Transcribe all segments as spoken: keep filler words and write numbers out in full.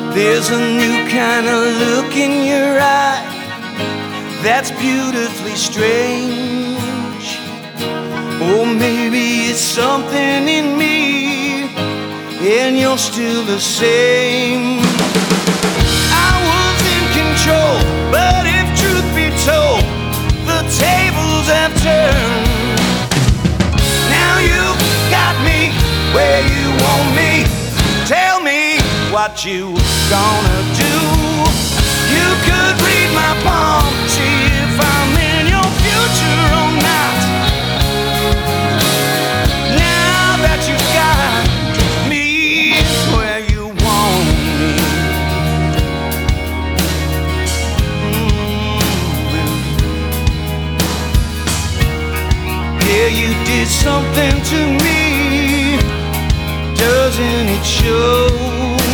There's a new kind of look in your eye that's beautifully strange. Or maybe it's something in me and you're still the same. I was in control, but if truth be told, the tables have turned. Now you've got me where you want me. Tell me what you gonna do. You could read my palm, see if I'm in your future or not. Now that you've got me where you want me. Mm-hmm. Yeah, you did something to me, doesn't it show?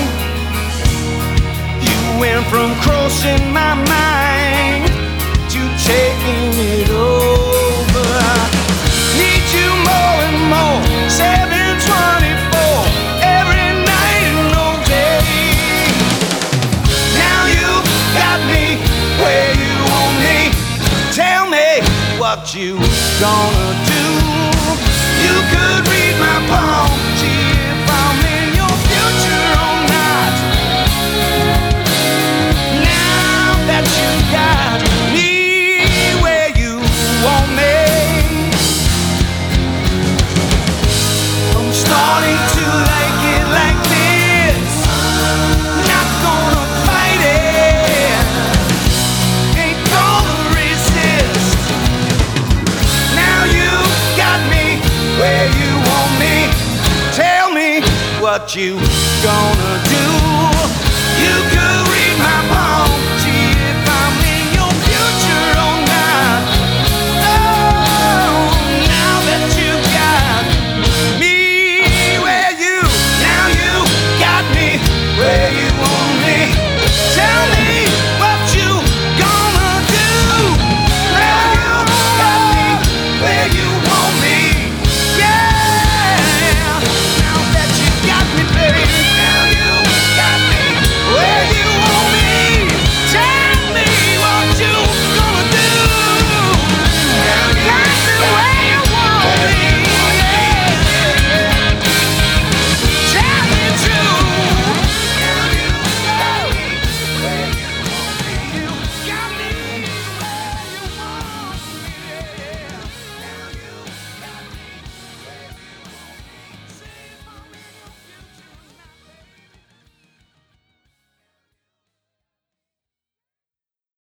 Went from crossing my mind to taking it over. Need you more and more, seven twenty-four, every night and all day. Now you got me where you want me. Tell me what you gonna do. You could read my palm, see if I'm in your future or not. That you got me where you want me. I'm starting to like it like this. Not gonna fight it, ain't gonna resist. Now you got me where you want me. Tell me what you gonna do. You could read my palm,